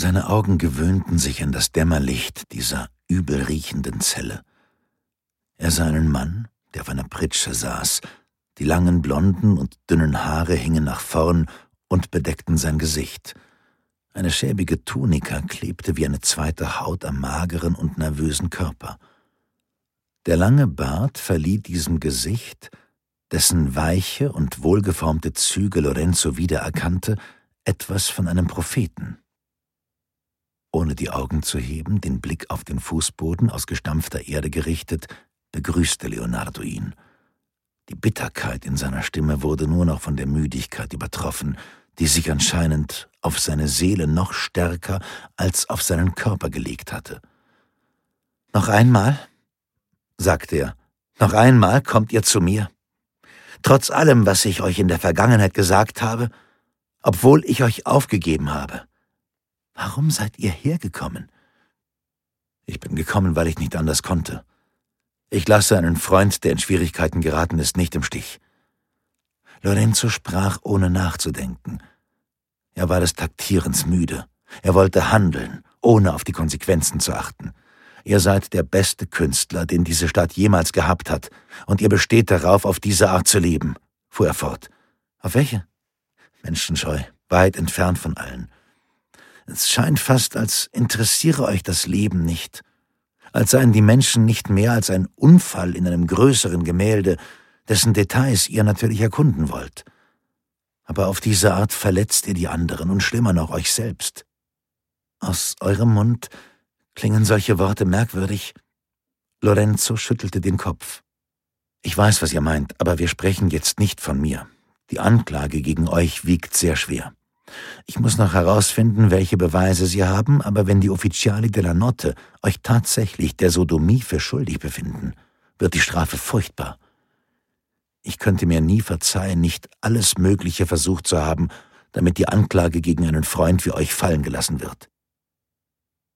Seine Augen gewöhnten sich an das Dämmerlicht dieser übelriechenden Zelle. Er sah einen Mann, der auf einer Pritsche saß. Die langen blonden und dünnen Haare hingen nach vorn und bedeckten sein Gesicht. Eine schäbige Tunika klebte wie eine zweite Haut am mageren und nervösen Körper. Der lange Bart verlieh diesem Gesicht, dessen weiche und wohlgeformte Züge Lorenzo wiedererkannte, etwas von einem Propheten. Ohne die Augen zu heben, den Blick auf den Fußboden aus gestampfter Erde gerichtet, begrüßte Leonardo ihn. Die Bitterkeit in seiner Stimme wurde nur noch von der Müdigkeit übertroffen, die sich anscheinend auf seine Seele noch stärker als auf seinen Körper gelegt hatte. »Noch einmal«, sagte er, »noch einmal kommt ihr zu mir. Trotz allem, was ich euch in der Vergangenheit gesagt habe, obwohl ich euch aufgegeben habe. Warum seid ihr hergekommen?« »Ich bin gekommen, weil ich nicht anders konnte. Ich lasse einen Freund, der in Schwierigkeiten geraten ist, nicht im Stich.« Lorenzo sprach, ohne nachzudenken. Er war des Taktierens müde. Er wollte handeln, ohne auf die Konsequenzen zu achten. Ihr seid der beste Künstler, den diese Stadt jemals gehabt hat, und ihr besteht darauf, auf diese Art zu leben, fuhr er fort. Auf welche? Menschenscheu, weit entfernt von allen. Es scheint fast, als interessiere euch das Leben nicht, als seien die Menschen nicht mehr als ein Unfall in einem größeren Gemälde, dessen Details ihr natürlich erkunden wollt. Aber auf diese Art verletzt ihr die anderen und schlimmer noch euch selbst. Aus eurem Mund klingen solche Worte merkwürdig. Lorenzo schüttelte den Kopf. Ich weiß, was ihr meint, aber wir sprechen jetzt nicht von mir. Die Anklage gegen euch wiegt sehr schwer. Ich muss noch herausfinden, welche Beweise sie haben, aber wenn die Ufficiali della Notte euch tatsächlich der Sodomie für schuldig befinden, wird die Strafe furchtbar. Ich könnte mir nie verzeihen, nicht alles Mögliche versucht zu haben, damit die Anklage gegen einen Freund wie euch fallen gelassen wird.